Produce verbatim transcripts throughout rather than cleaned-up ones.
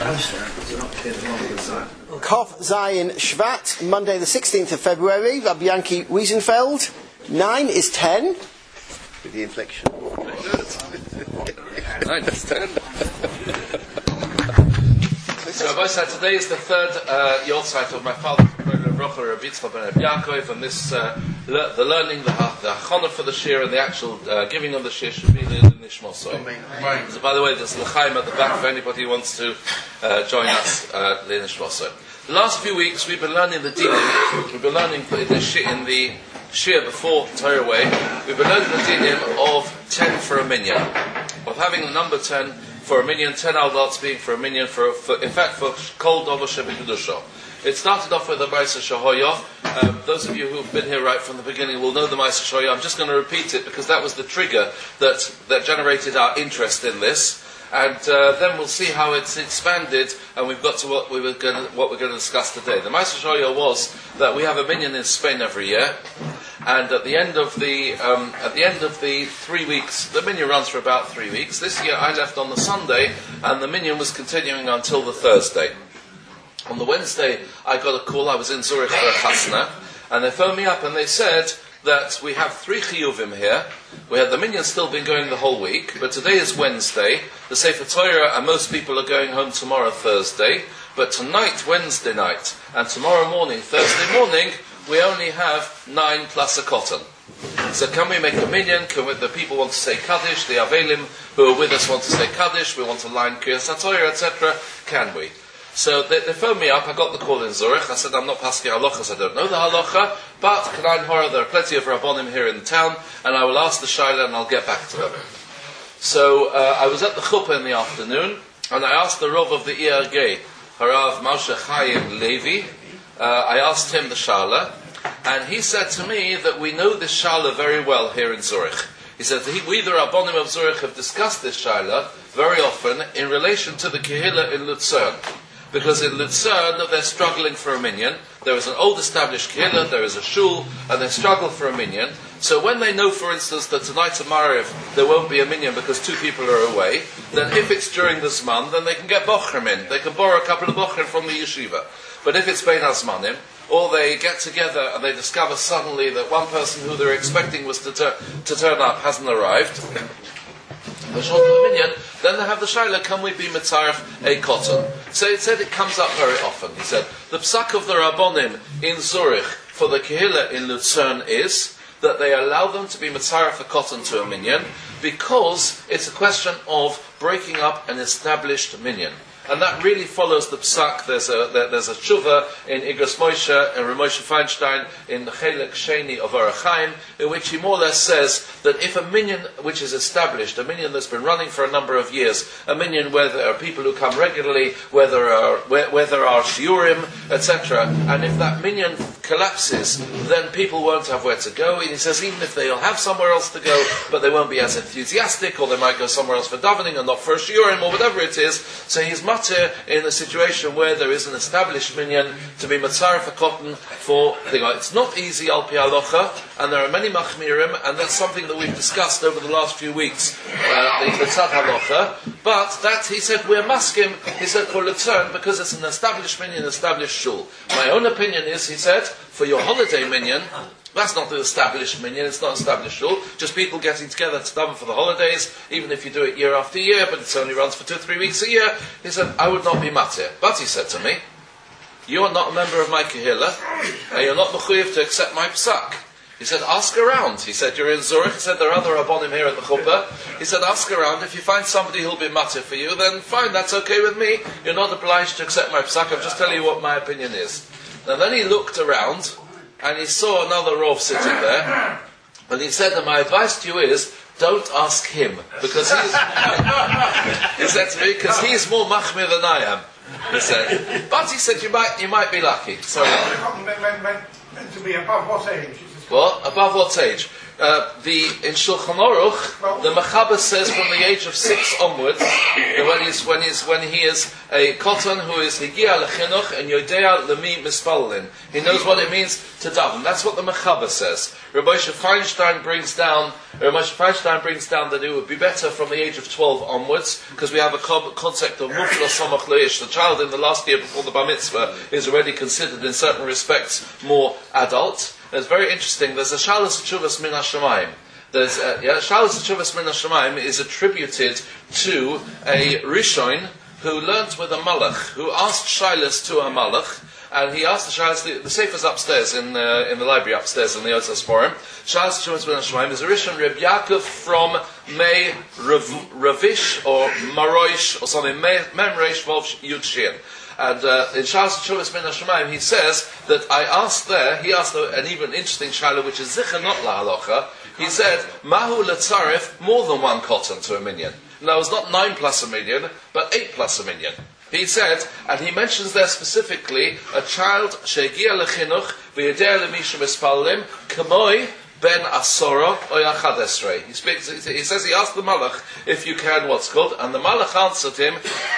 Kof Zayin Shvat, Monday the sixteenth of February, Rabbi Yanki Wiesenfeld. Nine is ten. With the inflection. Nine is ten. So Rabbi said today is the third uh, Yortzeit of my father's Rocha Rabbi Yitzchak ben Rabbi Yaakov, and this uh, le- the learning, the the chana for the shir, and the actual uh, giving of the shir should be the Nishmoso. So by the way, there's l'chaim at the back if anybody wants to uh, join us uh, the Nishmoso. The last few weeks we've been learning the dinim. We've been learning in the shir, in the shir before Torah Way. We've been learning the dinim of ten for a minyan, of having the number ten for a minyan, ten aldats being for a minyan, for, for in fact for kol dover shebekudusho. It started off with the Ma'aser Shahoyah. Um, those of you who've been here right from the beginning will know the Ma'aser Shahoyah. I'm just going to repeat it because that was the trigger that that generated our interest in this. And uh, then we'll see how it's expanded, and we've got to what we were going to, what we're going to discuss today. The Ma'aser Shahoyah was that we have a minyan in Spain every year, and at the end of the um, at the end of the three weeks, the minyan runs for about three weeks. This year I left on the Sunday, and the minyan was continuing until the Thursday. On the Wednesday, I got a call. I was in Zurich for a chasna, and they phoned me up and they said that we have three chiyuvim here. We had the minyan still been going the whole week, but today is Wednesday. The Sefer Torah and most people are going home tomorrow, Thursday. But tonight, Wednesday night, and tomorrow morning, Thursday morning, we only have nine plus a cotton. So can we make a minyan? Can we, the people want to say Kaddish, the Avelim who are with us want to say Kaddish, we want to line Kriyas HaTorah, et cetera. Can we? So they, they phoned me up, I got the call in Zurich, I said I'm not pasking halachas, I don't know the halacha, but K'nain Hora, there are plenty of Rabbonim here in town, and I will ask the Shaila and I'll get back to them. So uh, I was at the chuppah in the afternoon, and I asked the Rav of the I R G, Harav Moshe Chaim Levi, uh, I asked him the Shaila, and he said to me that we know this Shaila very well here in Zurich. He said that he, we, the Rabbonim of Zurich, have discussed this Shaila very often in relation to the Kehillah in Luzern. Because in Luzern, they're struggling for a minyan. There is an old established kehillah, there is a shul, and they struggle for a minyan. So when they know, for instance, that tonight at Mariv there won't be a minyan because two people are away, then if it's during the Zman, then they can get bochrim in. They can borrow a couple of bochrim from the yeshiva. But if it's bein hazmanim, or they get together and they discover suddenly that one person who they're expecting was to, tur- to turn up hasn't arrived, the short of the minyan, then they have the shaila, can we be mitzaref a cotton? So it said it comes up very often. He said, the psak of the Rabbonim in Zurich for the Kehillah in Luzern is that they allow them to be mitzaref a cotton to a minyan because it's a question of breaking up an established minyan. And that really follows the psak. There's a there, there's a tshuva in Igros Moshe and Ramoshe Feinstein in the Chelek Sheni of Orach Chaim, in which he more or less says that if a minyan which is established, a minyan that's been running for a number of years, a minyan where there are people who come regularly, where there are where, where there are shiurim, et cetera, and if that minyan collapses, then people won't have where to go. And he says even if they'll have somewhere else to go, but they won't be as enthusiastic, or they might go somewhere else for davening and not for a shiurim, or whatever it is. So he's matir in a situation where there is an established minyan to be matzar for cotton for the guy. It's not easy al pi halacha, and there are many machmirim, and that's something that we've discussed over the last few weeks, uh, the tzad halacha. But that, he said, we're maskim, he said, for Luzern, because it's an established minyan, established shul. My own opinion is, he said, for your holiday minyan, that's not the established minyan, it's not established shul, just people getting together to daven for the holidays, even if you do it year after year, but it only runs for two or three weeks a year. He said, I would not be matir. But he said to me, you are not a member of my kehillah, and you're not mechuyev to accept my psak. He said, ask around. He said, you're in Zurich. He said, there are other Rabbonim here at the chuppah. He said, ask around. If you find somebody who'll be matir for you, then fine, that's okay with me. You're not obliged to accept my psak. I'm just telling you what my opinion is. And then he looked around, and he saw another Rav sitting there, and he said that my advice to you is, don't ask him, because he's, he said to me, because he's more machmir than I am, he said. But he said, you might you might be lucky. Sorry. Meant to be above what age? Well, above what age? Uh, the in Shulchan Aruch, the Mechaber says from the age of six onwards, that when he's when he's when he is a cotton who is higia lechinuch and yodea lemi mispalin, he knows what it means to daven. That's what the Mechaber says. Rabbi Moshe Feinstein brings down. Rabbi Moshe Feinstein brings down that it would be better from the age of twelve onwards, because we have a co- concept of mufla samach leish. The child in the last year before the bar mitzvah is already considered in certain respects more adult. It's very interesting. There's a Shalos Tshuvas Min HaShamayim. There's a, yeah, Shalos Tshuvas Min HaShamayim is attributed to a Rishon who learnt with a Malach, who asked Shilas to a Malach, and he asked the Shilas, the, the Sefer's upstairs in uh, in the library upstairs in the Yotzas Forum. Shalos Tshuvas Min HaShamayim is a Rishon Reb Yaakov from Mei Rav, Ravish or Maroish or something, Mem Reish Vov Yud Shin. And uh, in Shalos Tshuvas Min HaShamayim, he says that I asked there, he asked an even interesting shaila, which is zicha not la halacha. He said, Mahu letzaref, more than one cotton to a minyan. Now, it's not nine plus a million, but eight plus a million. He said, and he mentions there specifically, a child, shegia lechinuch, v'yedea lemisha mispalim, kamoi, ben asora oyachad esrei. He speaks. He says he asked the Malach if you can what's called, and the Malach answered him,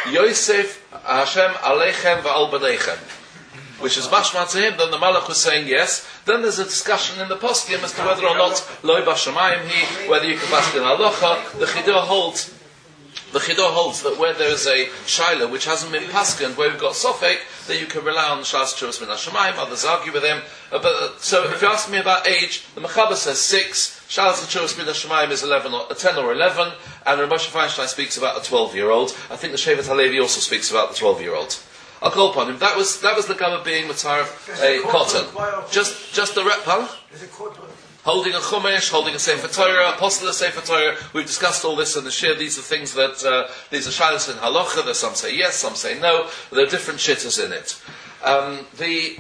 Yosef Hashem aleichem va'al b'neichem, which is mashma to him. Then the Malach was saying yes. Then there's a discussion in the poskim as to whether or not loy b'shamayim he, whether you can pass in halacha. The Chidor holds. The Chidor holds that where there is a shaila which hasn't been paskened, where we've got sofek, that you can rely on the Shalos Tshuvas Min HaShamayim. Others argue with him. Uh, but, uh, so if you ask me about age, the Mechaber says six. Shalos Tshuvas Min HaShamayim is eleven, or uh, ten or eleven, and Rabbi Moshe Feinstein speaks about a twelve-year-old. I think the Shevet HaLevi also speaks about the twelve-year-old. I'll call upon him. That was that was the Gama being Matar a cotton. Just just the rep, huh? Holding a chumash, holding a sefer Torah, apostle of sefer Torah. We've discussed all this in the shir. These are things that uh, these are shilas in halacha. That some say yes, some say no. There are different shittas in it. Um, the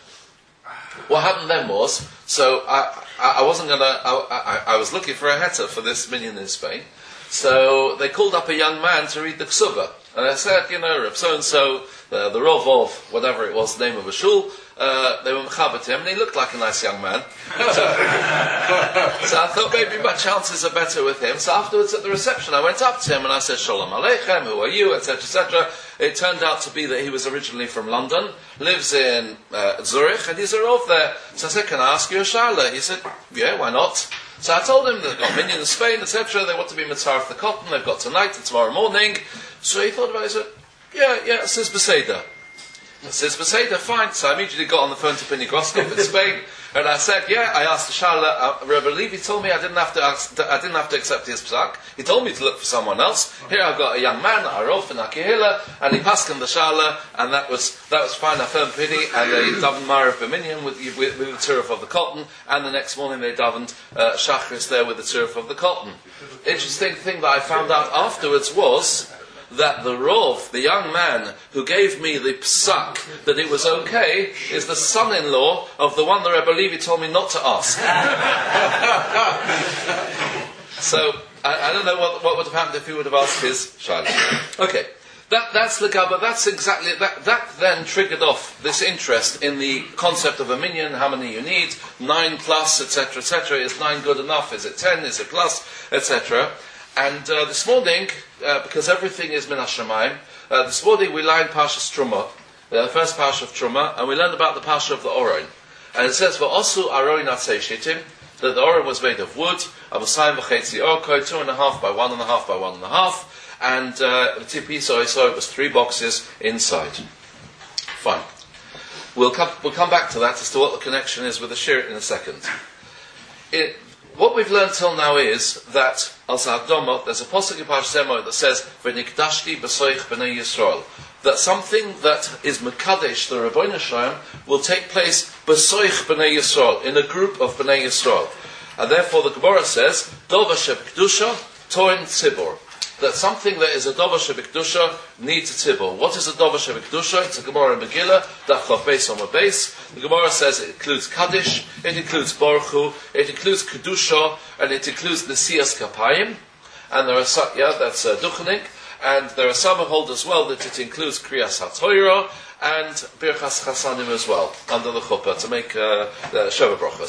what happened then was, so I I, I wasn't gonna. I, I, I was looking for a heter for this minyan in Spain. So they called up a young man to read the Ksuba, and I said, you know, Reb so and so, the the Rov of whatever it was, the name of a shul. Uh, they were mechaber to him, and he looked like a nice young man. So, so I thought maybe my chances are better with him. So afterwards at the reception, I went up to him and I said, Shalom Aleichem, who are you, et cetera, et cetera. It turned out to be that he was originally from London, lives in uh, Zurich, and he's a Rov there. So I said, can I ask you a shaila? He said, yeah, why not? So I told him they've got minion in Spain, et cetera. They want to be mitzvah for the cotton. They've got tonight and tomorrow morning. So he thought about it. He said, yeah, yeah, it says Beseda. It says Beseda, fine. So I immediately got on the phone to Pinny Groskop in Spain, and I said, yeah. I asked the Shala. Uh, Rebbe Levi told me I didn't have to. Ask, I didn't have to accept his psak. He told me to look for someone else. Here I've got a young man, Arof and Akihila, and he passed him the Shala, and that was that was fine. I found Pinny, and they davened Marav B'minyan with, with, with the turf of the cotton, and the next morning they davened uh, Shachris there with the turf of the cotton. Interesting thing that I found out afterwards was that the Rov, the young man who gave me the psak that it was okay, is the son-in-law of the one that Rebbe Levi told me not to ask. So I, I don't know what, what would have happened if he would have asked his child. Okay, that, that's the Gaba. That's exactly that. That then triggered off this interest in the concept of a minyan. How many you need? Nine plus, et cetera, et cetera. Is nine good enough? Is it ten? Is it plus, et cetera. And uh, this morning, uh, because everything is min hashamayim, uh, this morning we learned Parshas Truma, uh, the first Parsha of Truma, and we learned about the Parsha of the Oron. And it says, "V'osu aroin atzei shitim," that the Oron was made of wood, avosayim v'chetzi orko, two and a half by one and a half by one and a half, and the tipi so it was three boxes inside. Fine. We'll come. We'll come back to that as to what the connection is with the shir in a second. It, What we've learned till now is that as Hagdama, there's a pasuk in Parshas Emor that says "V'nikdashti b'soich b'nei Yisrael," that something that is mekadesh the Rebbeinu Shalom will take place b'soich b'nei Yisrael, in a group of b'nei Yisrael, and therefore the Gemara says "Dova sheb'kedusha toin tzibor," that something that is a Dova sheb'kedusha needs a tzibor. What is a Dova sheb'kedusha? It's a Gemara in Megillah, Daf Chav Beis Amud Beis. The Gemara says it includes Kaddish, it includes Baruch Hu, it includes Kedusha, and it includes Nesias Kapayim, and there are some, yeah, that's uh, Duchenik, and there are some who hold as well that it includes Kriyas HaTorah and Birchas Chasanim as well, under the Chuppah, to make uh, the Sheva Brachos.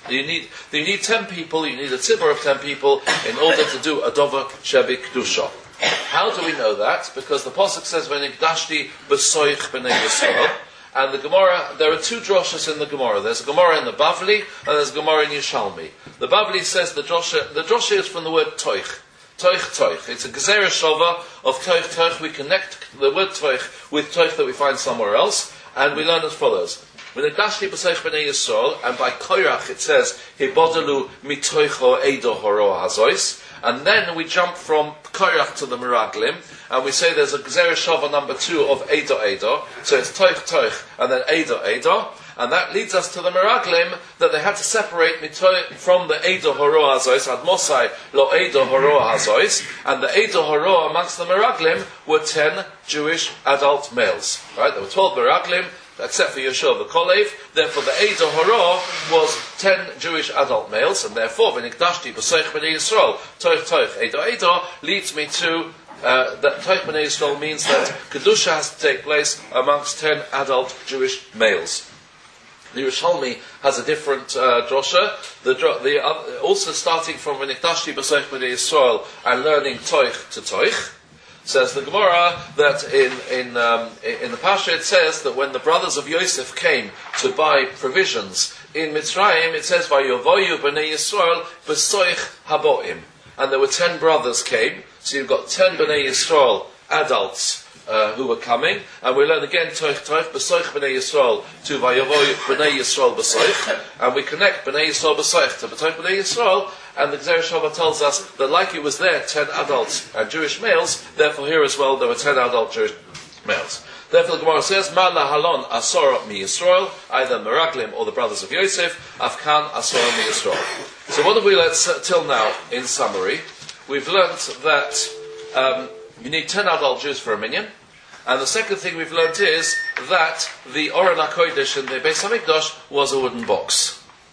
You need, you need ten people, you need a tzibur of ten people in order to do a dover shebi kedusha. How do we know that? Because the Pasuk says, V'nikdashti b'soich b'nei Yisrael. And the Gemara, there are two droshas in the Gemara. There's a Gemara in the Bavli, and there's a Gemara in Yishalmi. The Bavli says the drosha, the drosha is from the word toich. Toich, toich. It's a gezerah shova of toich, toich. We connect the word toich with toich that we find somewhere else, and we learn as follows. V'nikdashti b'soich b'nei Yisrael, and by Koirach it says, Hibodalu mitoicho eido horo hazois. And then we jump from Koirach to the Meraglim, and we say there's a Gzerah Shava number two of Eido Eido, so it's Toich Toich, and then Eido Eido, and that leads us to the Meraglim, that they had to separate mitoich from the Eido Horo Hazois, Ad Mosai Lo Eido Horo Hazois, and the Eido Horo amongst the Meraglim were ten Jewish adult males. Right? There were twelve Meraglim, except for Yeshua V'Kolev. Therefore, the Eido Horo was ten Jewish adult males, and therefore, V'nikdashti b'soich b'nei Yisrael, Toich Toich Eido Eido, leads me to uh, that Toich b'nei Yisrael means that Kedusha has to take place amongst ten adult Jewish males. The Yerushalmi has a different uh, drosha. The, the uh, also starting from V'nikdashti b'soich b'nei Yisrael and learning Toich to Toich. Says the Gemara that in in um, in the Pasha it says that when the brothers of Yosef came to buy provisions in Mitzrayim, it says Vayovoyu b'nei Yisrael b'soich haboim, and there were ten brothers came. So you've got ten b'nei Yisrael adults uh, who were coming, and we learn again toich toich b'soich b'nei Yisrael to Vayovoyu b'nei Yisrael b'soich, and we connect b'nei Yisrael b'soich to b'toich b'nei Yisrael. And the Gzerah Shava tells us that like it was there, ten adults and Jewish males, therefore here as well there were ten adult Jewish males. Therefore the Gemara says, Ma lahalon asora mi Yisrael, either Meraglim or the brothers of Yosef, Afkan asora mi Yisrael. So what have we learned till now in summary? We've learnt that um, you need ten adult Jews for a minyan. And the second thing we've learnt is that the Oren HaKodesh in the Beis HaMikdash was a wooden box.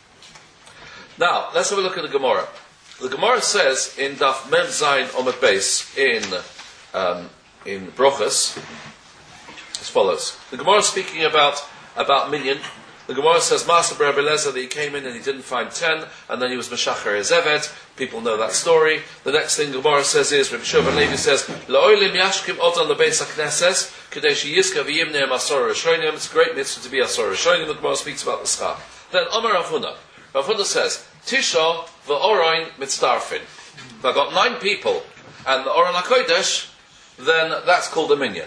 Now, let's have a look at the Gemara. The Gemara says in Daf Mem Zayin Omid Beis in um, in Brochus as follows. The Gemara is speaking about about minyan. The Gemara says Master Rebbe Lezer that he came in and he didn't find ten, and then he was Meshacher Ezeved. People know that story. The next thing the Gemara says is Rabbi Shimon Levi says La'olim Yashkim Odon LeBeis HaKnesses Kadesh Yizka V'Yimneim Asor Rishonim. It's a great mitzvah to be Asor Rishonim. The Gemara speaks about the schar. Then Omer Rav Huna. Rav Huna says, Tisha v'oroin mitzdarfin. If I've got nine people, and the Oren HaKodesh, then that's called a minyan.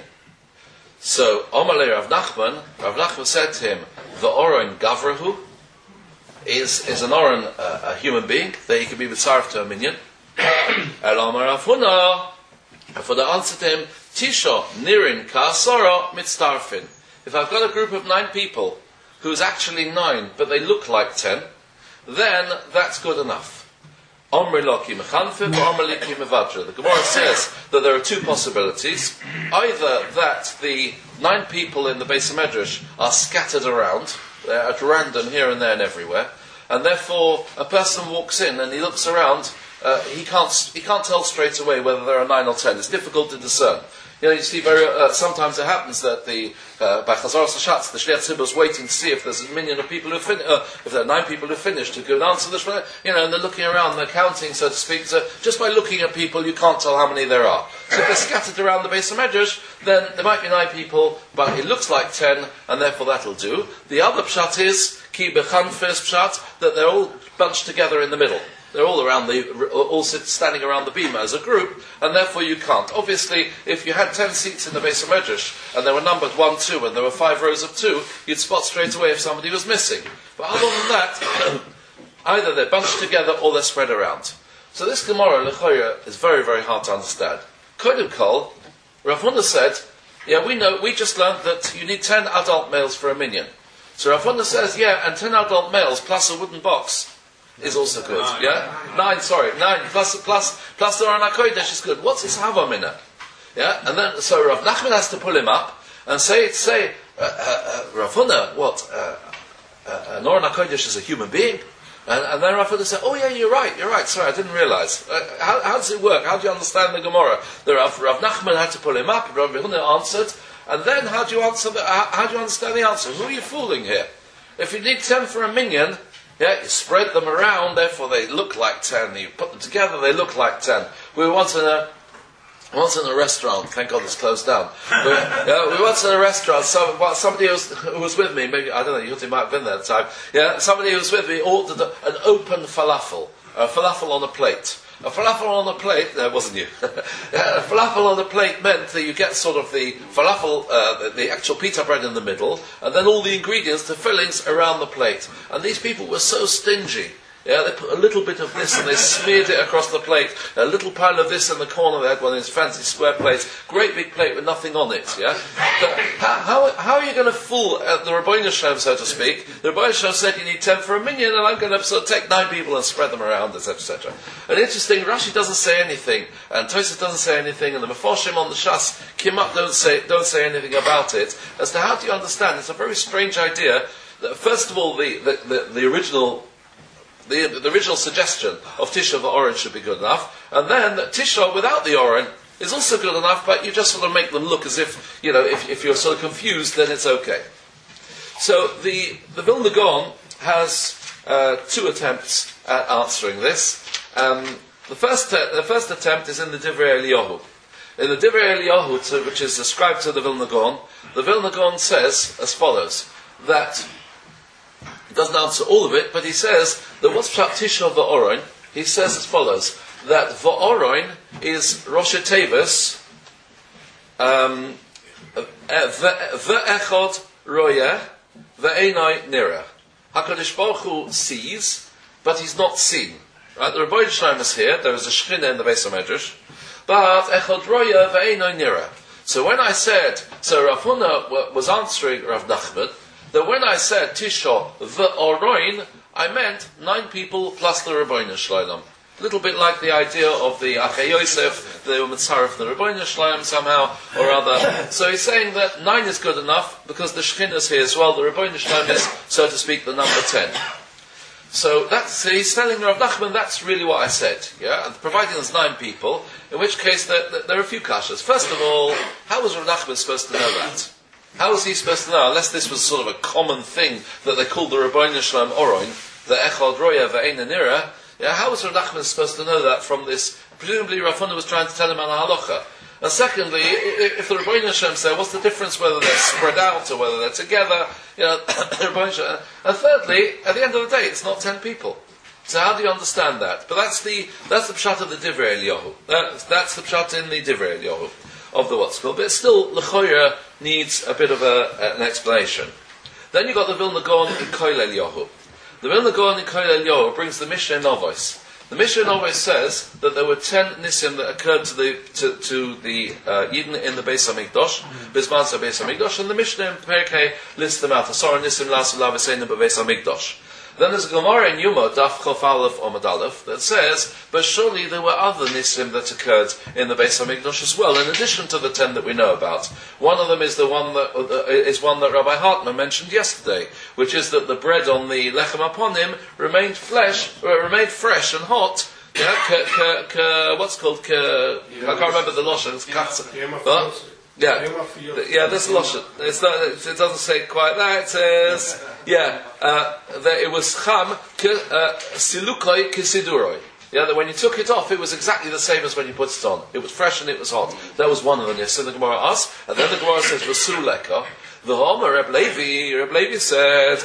So, Omalei Rav Nachman, Rav Nachman said to him, the Oren Gavrahu, is, is an Oren uh, a human being, that he can be mitzarf to a minyan. And Omer Rav Huna, Rav Huna answered him, Tisha nirin ka'asora mitzdarfin. If I've got a group of nine people, who's actually nine, but they look like ten, then that's good enough. Omri loki mechanfiv, omri loki mevadra. The Gemara says that there are two possibilities. Either that the nine people in the Beis HaMedrash are scattered around, they're at random here and there and everywhere, and therefore a person walks in and he looks around, uh, he can't he can't tell straight away whether there are nine or ten. It's difficult to discern. You know, you see, very uh, sometimes it happens that the uh, by Chazaras Hashatz, the Shliach Tzibur is waiting to see if there's a minyan of people who fin- uh, if there are nine people who finished to go answer the Shliach. You know, and they're looking around, they're counting, so to speak. So just by looking at people, you can't tell how many there are. So if they're scattered around the Beis HaMedrash, then there might be nine people, but it looks like ten, and therefore that'll do. The other pshat is ki bechan first pshat, that they're all bunched together in the middle. They're all around the, all sit, standing around the bima as a group, and therefore you can't. Obviously, if you had ten seats in the Beis HaMedrash, and they were numbered one, two, and there were five rows of two, you'd spot straight away if somebody was missing. But other than that, either they're bunched together or they're spread around. So this Gemara, Lechoya, is very, very hard to understand. Kodem Kol, Rav Huna said, yeah, we know, we just learned that you need ten adult males for a minyan. So Rav Huna says, yeah, and ten adult males plus a wooden box is also good, nine. yeah? Nine, sorry, nine, plus, plus, plus the Oren HaKodesh is good. What's his Havamina? Yeah? And then, so Rav Nachman has to pull him up and say, say, uh, uh, uh, Rav Huna, what, uh, uh, an Oren HaKodesh is a human being? And, and then Rav Huna said, oh yeah, you're right, you're right, sorry, I didn't realize. Uh, how, how does it work? How do you understand the Gemara? The Rav, Rav Nachman had to pull him up, Rav Huna answered, and then how do you answer the, how, how do you understand the answer? Who are you fooling here? If you need ten for a minyan, Yeah, you spread them around, therefore they look like ten. You put them together, they look like ten. We were once in a once in a restaurant. Thank God it's closed down. But, uh, we were once in a restaurant. So well, somebody who was, who was with me, maybe I don't know, you might have been there at the time. Yeah, somebody who was with me ordered a, an open falafel, a falafel on a plate. A falafel on a plate, no, it wasn't you. A falafel on a plate meant that you get sort of the falafel, uh, the, the actual pita bread in the middle, and then all the ingredients, the fillings around the plate. And these people were so stingy. Yeah, they put a little bit of this and they smeared it across the plate. A little pile of this in the corner. They had one of these fancy square plates. Great big plate with nothing on it. Yeah. But how, how, how are you going to fool uh, the Rabbeinu Shalom, so to speak? The Rabbeinu Shalom said you need ten for a minyan, and I'm going to sort of take nine people and spread them around, et cetera, et cetera. And interesting, Rashi doesn't say anything, and Tosfos doesn't say anything, and the Mefarshim on the Shas Kimat don't say don't say anything about it. As to how do you understand? It's a very strange idea. That first of all, the the, the, the original. The, the original suggestion of Tisha v'Oren should be good enough, and then that Tisha without the Oren is also good enough, but you just sort of make them look as if, you know, if, if you're sort of confused, then it's okay. So the, the Vilna Gaon has uh, two attempts at answering this. Um, the first te- the first attempt is in the Divrei Eliyahu. In the Divrei Eliyahu, to, which is ascribed to the Vilna Gaon, the Vilna Gaon says as follows, that he doesn't answer all of it, but he says that what's Pshat Tisha v'Oron, he says as follows, that v'Oron is Rosh Tevis, um, v'echod royeh, v'einai nira. HaKadosh Baruch Hu sees, but he's not seen. Right? The Rebbeinu Shalom is here, there is a Shechina in the Beis HaMedrash, but echod royeh v'einai nira. So when I said, so Rav Huna was answering Rav Nachman, that when I said Tisha v'Oroin, I meant nine people plus the Rebbeinu Shalom. A little bit like the idea of the Achei Yosef, the Mitzaref, the Rebbeinu Shalom somehow or other. So he's saying that nine is good enough because the Shekhinah is here as well. The Rebbeinu Shalom is, so to speak, the number ten. So that's, so he's telling Rav Nachman, that's really what I said. Yeah, and providing there's nine people, in which case there, there are a few kashas. First of all, how was Rav Nachman supposed to know that? How was he supposed to know, unless this was sort of a common thing that they called the Rebbeinu Shalom Oroin, the Echad Roya Ve'ein Nira? Yeah, how was Rav Nachman supposed to know that from this? Presumably Rav Huna was trying to tell him on a halacha. And secondly, if the Rebbeinu Shalom said, what's the difference whether they're spread out or whether they're together? You know, and thirdly, at the end of the day, it's not ten people. So how do you understand that? But that's the that's the pshat of the Divrei Eliyahu. That's, that's the pshat in the Divrei Eliyahu of the what's called. But still, l'choira needs a bit of a, an explanation. Then you've got the Vilna Gaon in Koil Eliyahu. The Vilna Gaon in Koil Eliyahu brings the Mishnah Novos. The Mishnah Novos says that there were ten nisim that occurred to the to, to the uh, Yidden in the Beis Hamikdash, Bisman Beis Hamikdash, and the Mishnah in Perkei lists them out. Asar nisim lasu laveseinu beBeis Hamikdash. Then there's a Gemara in Yuma, Daf Chof Aleph Omad Aleph, that says, but surely there were other nisim that occurred in the Beis Hamikdash as well, in addition to the ten that we know about. One of them is the one that uh, is one that Rabbi Hartman mentioned yesterday, which is that the bread on the lechem upon him remained flesh, uh, remained fresh and hot. Yeah, k, k, k, what's called? K, I can't remember the lashon. It's katz. Yeah, yeah. This lashon. It's not. It doesn't say quite that. It says, yeah, uh, that it was cham silukoi kisiduroi. Yeah, that when you took it off, it was exactly the same as when you put it on. It was fresh and it was hot. That was one of them. Yes, and the Gemara asks, and then the Gemara says, "V'su leka." The Homer Reb Levi, Reb Levi said,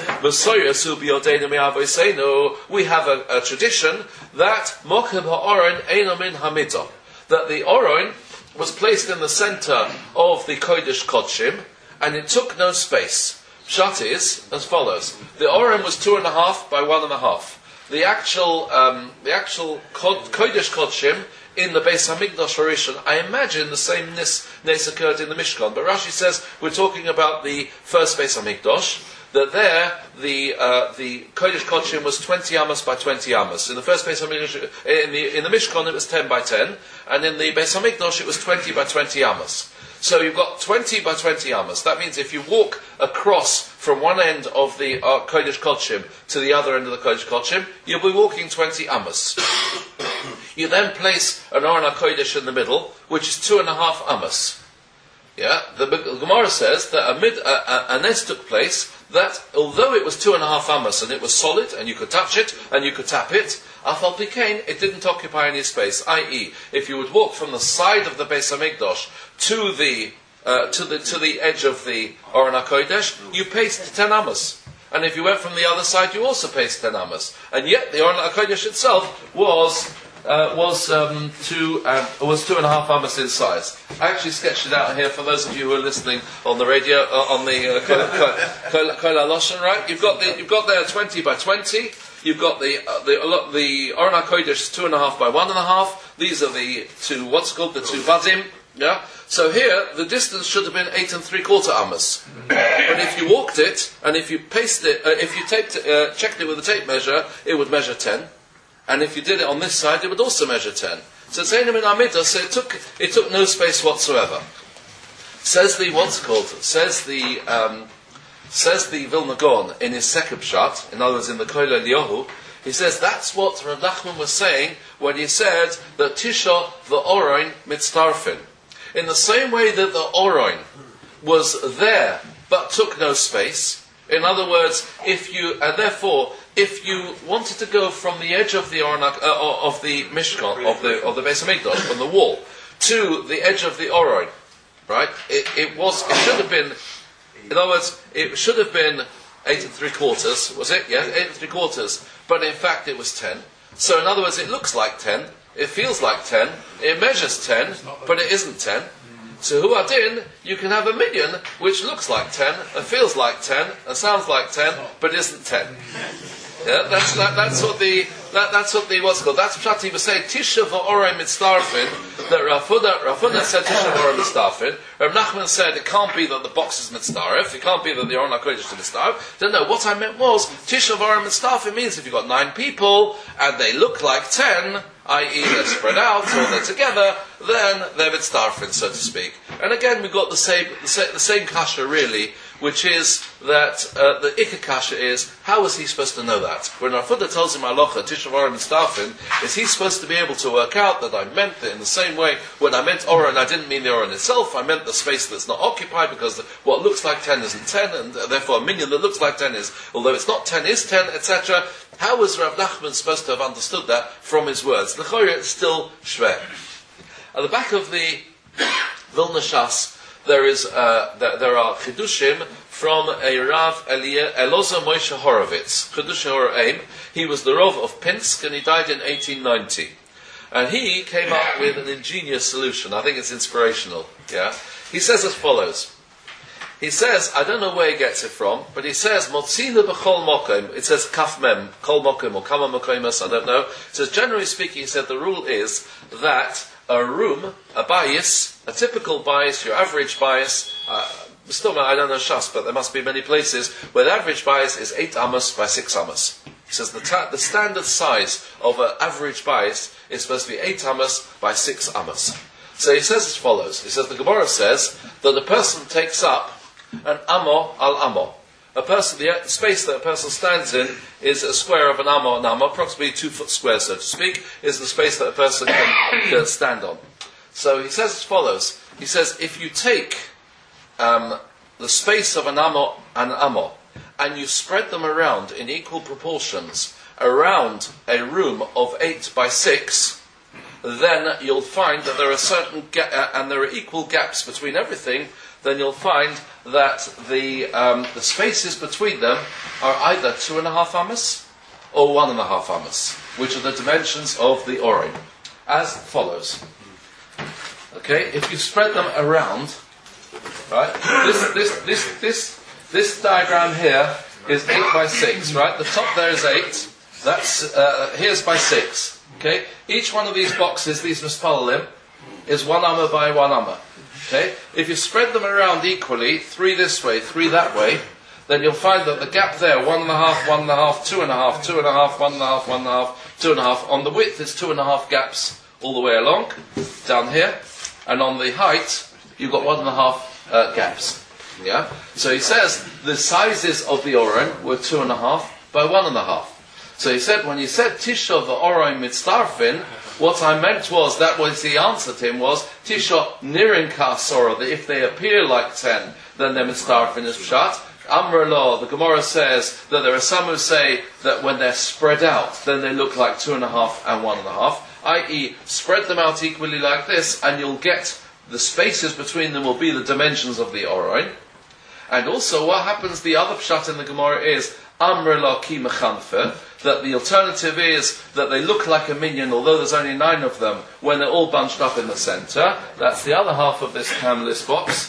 we have a, a tradition that Mokim ha'oron eino min hamidah, that the oron was placed in the center of the Kodesh Kodshim, and it took no space. Pshat is as follows: the oron was two and a half by one and a half. The actual, um, the actual Kodesh Kodshim in the Beis Hamikdash Harishon, I imagine the same nis, nis occurred in the Mishkan. But Rashi says we're talking about the first Beis Hamikdash. That there the uh, the Kodesh Kodshim was twenty amos by twenty amos. In the first Beis Hamikdash, in the in the Mishkan it was ten by ten, and in the Beis Hamikdash it was twenty by twenty amos. So you've got twenty by twenty amos. That means if you walk across from one end of the uh, Kodesh Kodshim to the other end of the Kodesh Kodshim, you'll be walking twenty amos. You then place an Aron HaKodesh in the middle, which is two and a half amos. Yeah, the, the Gemara says that a, mid, a, a, a nest took place that, although it was two and a half amos and it was solid and you could touch it and you could tap it, Afal Pikain, it didn't occupy any space. that is, if you would walk from the side of the Beis Hamikdash to the uh, to the to the edge of the Aron HaKodesh, you paced ten amos. And if you went from the other side, you also paced ten amos. And yet, the Aron HaKodesh itself was. Uh, was um, two um, was two and a half amos in size. I actually sketched it out here for those of you who are listening on the radio uh, on the Kol HaLashon. Right, you've got the you've got there twenty by twenty. You've got the uh, the the Aron HaKodesh is two and a half by one and a half. These are the two what's called the two vadim. Yeah. So here the distance should have been eight and three quarter amos. But if you walked it and if you paced it, uh, if you taped it, uh, checked it with a tape measure, it would measure ten. And if you did it on this side, it would also measure ten. So Zaynim in Amidah, so it took it took no space whatsoever. Says the what's it called? Says the um, says the Vilna Gaon in his second pshat, in other words, in the Kol Eliyahu, he says that's what Rav Nachman was saying when he said that Tisha v'Oroin mitztarfin. In the same way that the Oroin was there but took no space. In other words, if you and therefore. If you wanted to go from the edge of the Oranak, uh, of the Mishkan, of the of the Beis Hamikdash, from the wall, to the edge of the Oroin, right? It, it was, it should have been, in other words, it should have been eight and three quarters, was it? Yes, eight and three quarters. But in fact, it was ten. So in other words, it looks like ten, it feels like ten, it measures ten, but it isn't ten. So Huadin, you can have a million which looks like ten, and feels like ten, and sounds like ten, but isn't ten. Yeah, that's that, that's what the that, that's what the what's called. That's Pshat he was saying Tisha v'Orei mitztarfin. That Rafuna Rafuna said Tisha v'Orei mitztarfin. Rav Nachman said it can't be that the box is mitztarif. It can't be that the Aron HaKodesh is mitztarif. Don't know. What I meant was Tisha v'Orei mitztarfin means if you've got nine people and they look like ten, that is they're spread out or they're together, then they're mitztarfin, so to speak. And again, we've got the same the same, the same kasha really. Which is that uh, the Ikka Kasha is, how is he supposed to know that? When Rafuda tells him Alocha, Tisha v'Orei mitztarfin, is he supposed to be able to work out that I meant it in the same way when I meant Oren, I didn't mean the Oren itself, I meant the space that's not occupied because the, what looks like ten isn't ten, and uh, therefore a minion that looks like ten is, although it's not ten, is ten, et cetera. How was Rav Nachman supposed to have understood that from his words? L'chorah, it's still shver. At the back of the Vilna Shas, there is uh, there, there are chidushim from a Rav Elazar Moshe Horovitz. Chidush Horoim. He was the Rav of Pinsk, and he died in eighteen ninety. And he came up with an ingenious solution. I think it's inspirational. Yeah, he says as follows. He says, I don't know where he gets it from, but he says, Motzina b'chol mokim. It says kaf mem, kol mokim, or kama mokimus, I don't know. It says, generally speaking, he said the rule is that a room, a bayis, a typical bayis, your average bayis, uh, still, I don't know Shas, but there must be many places where the average bayis is eight amos by six amos. He says the, ta- the standard size of an average bayis is supposed to be eight amos by six amos. So he says as follows. He says the Gemara says that the person takes up an amo al amo. A person, the space that a person stands in is a square of an amo an amo, approximately two foot square, so to speak, is the space that a person can, can stand on. So he says as follows. He says if you take um, the space of an amo and an amo and you spread them around in equal proportions around a room of eight by six, then you'll find that there are certain ga- uh, and there are equal gaps between everything. Then you'll find that the um, the spaces between them are either two and a half amos or one and a half amos, which are the dimensions of the Orim, as follows. Okay, if you spread them around, right? This this this this this diagram here is eight by six, right? The top there is eight. That's uh, here's by six. Okay, each one of these boxes, these mispalim, is one amma by one amma. Okay, if you spread them around equally, three this way, three that way, then you'll find that the gap there, one and a half, one and a half, two and a half, two and a half, one and a half, one and a half, two and a half. On the width is two and a half gaps all the way along, down here, and on the height you've got one and a half uh, gaps. Yeah. So he says the sizes of the Oren were two and a half by one and a half. So he said when you said Tisha v'Oroim mitztarfin, What I meant was, that was the answer to him was, Tisha Nirin Ka'asora, that if they appear like ten, then they're mitzdarfin as pshat. Amr law, the Gemara says that there are some who say that when they're spread out, then they look like two and a half and one and a half, that is, spread them out equally like this, and you'll get the spaces between them will be the dimensions of the Oroin. And also, what happens, the other pshat in the Gemara is, Amr law ki mechanfer, that the alternative is that they look like a minion, although there's only nine of them, when they're all bunched up in the centre. That's the other half of this Camlist box.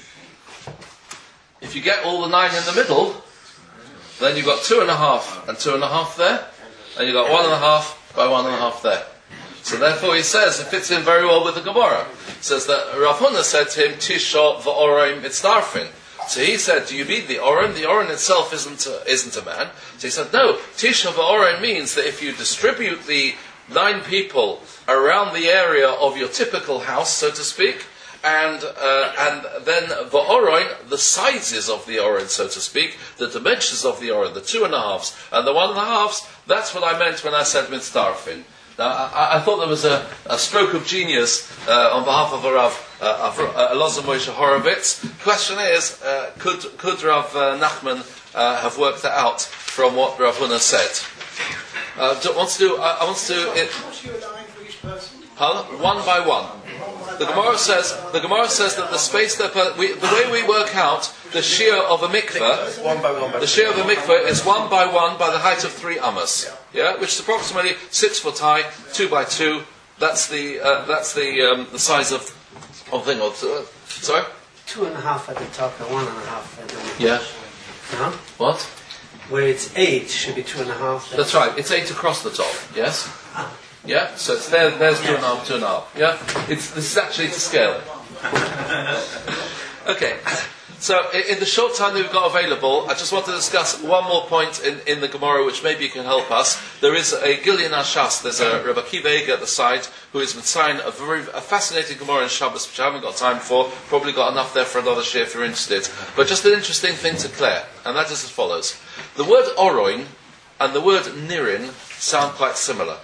If you get all the nine in the middle, then you've got two and a half and two and a half there, and you've got one and a half by one and a half there. So therefore he says, it fits in very well with the Gemara. It says that Rav Huna said to him, Tisha v'orim mitzdarfin. So he said, do you mean the Oren? The Oren itself isn't a, isn't a man. So he said, no, Tisha v'orim means that if you distribute the nine people around the area of your typical house, so to speak, and uh, and then v'oroin, the sizes of the Oren, so to speak, the dimensions of the Oren, the two and a halves, and the one and a halves, that's what I meant when I said mitzdarfin. Now, I, I thought there was a, a stroke of genius uh, on behalf of Rav uh, uh, Elazar Moshe Horovitz. The question is, uh, could could Rav uh, Nachman uh, have worked that out from what Rav Huna said? Uh, do, wants to do? Uh, I want to do it. Huh? One by one. The Gemara says the Gemara says that the space that we, the way we work out the shear of a mikveh, one by one by the shear of a mikveh is one by one by the height of three amas, yeah, which is approximately six foot high, two by two. That's the uh, that's the um, the size of of thing. Or uh, sorry, two and a half at the top and one and a half at the bottom. yeah. Uh-huh. What? Where it's eight should be two and a half. That's right. It's eight across the top. Yes. Yeah, so it's there, there's two and a half, two and a half. Yeah, it's, this is actually to scale. Okay, so in, in the short time that we've got available, I just want to discuss one more point in, in the Gemara, which maybe can help us. There is a Gilyon Ashas, there's a Rabbi Akiva Eiger at the side, who is Mitzayin, a very a fascinating Gemara in Shabbos, which I haven't got time for, probably got enough there for another share if you're interested. But just an interesting thing to clear, and that is as follows. The word Oroin and the word Nirin sound quite similar.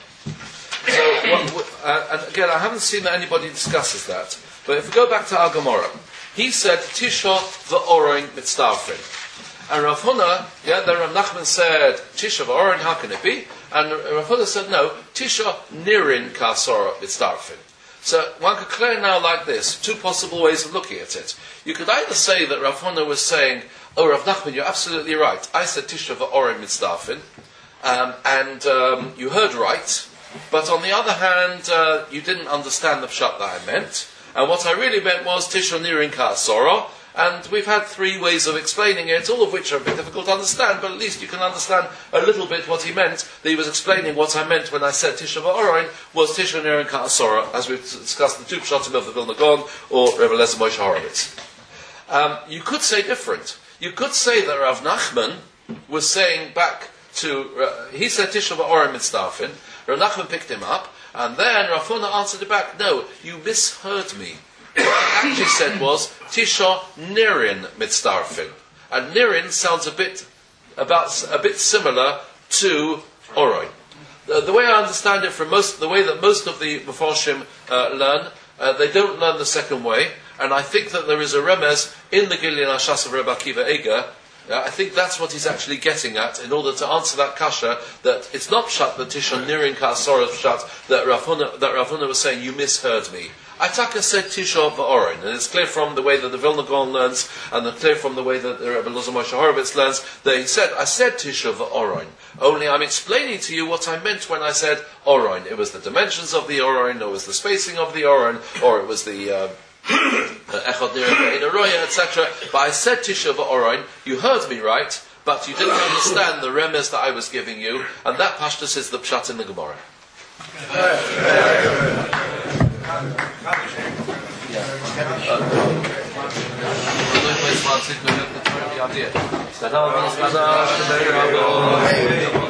So, what, uh, and again, I haven't seen that anybody discusses that. But if we go back to Al Gemara, he said, Tisha v'oroin mitzdarfin. And Rav Huna, yeah, then Rav Nachman said, Tisha v'oroin, how can it be? And Rav Huna said, no, Tisha nirin ka'asora mitzdarfin. So one could clear now like this, two possible ways of looking at it. You could either say that Rav Huna was saying, oh, Rav Nachman, you're absolutely right. I said Tisha v'oroin mitzdarfin, um, and um, you heard right. But on the other hand, uh, you didn't understand the pshat that I meant. And what I really meant was Tisha Nirin Ka'asora. And we've had three ways of explaining it, all of which are a bit difficult to understand, but at least you can understand a little bit what he meant. That he was explaining what I meant when I said Tisha V'oroin was Tisha Nirin Ka'asora, as we've discussed the two pshatim of the Vilna Gaon or Rebbe Elazar Moshe Horovitz. Um, you could say different. You could say that Rav Nachman was saying back to, uh, he said Tisha V'oroin mitzdarfin. Rav Nachman picked him up, and then Rav Huna answered it back, no, you misheard me. What I actually said was, Tisha Nirin mitzdarfin. And Nirin sounds a bit about a bit similar to Oroin. The, the way I understand it from most, the way that most of the Mefarshim uh, learn, uh, they don't learn the second way, and I think that there is a remez in the Gilyon Ashas of Rabbi Akiva Eiger. Uh, I think that's what he's actually getting at in order to answer that kasha, that it's not pshat that Tisha Nirin Ka'asora pshat that Rav Huna, that Rav Huna was saying, you misheard me. Aitaka said Tisha v'oroin, and it's clear from the way that the Vilna Gaon learns, and it's clear from the way that the Rebbe Elazar Moshe Horovitz learns, that he said, I said Tisha v'oroin, only I'm explaining to you what I meant when I said Oroin. It was the dimensions of the Oroin, or it was the spacing of the Oroin, or it was the... Uh, Echad Nirin et cetera. But I said Tisha v'oroin, you heard me right, but you didn't understand the remez that I was giving you, and that pashtus is the pshat in the Gemara. Yeah.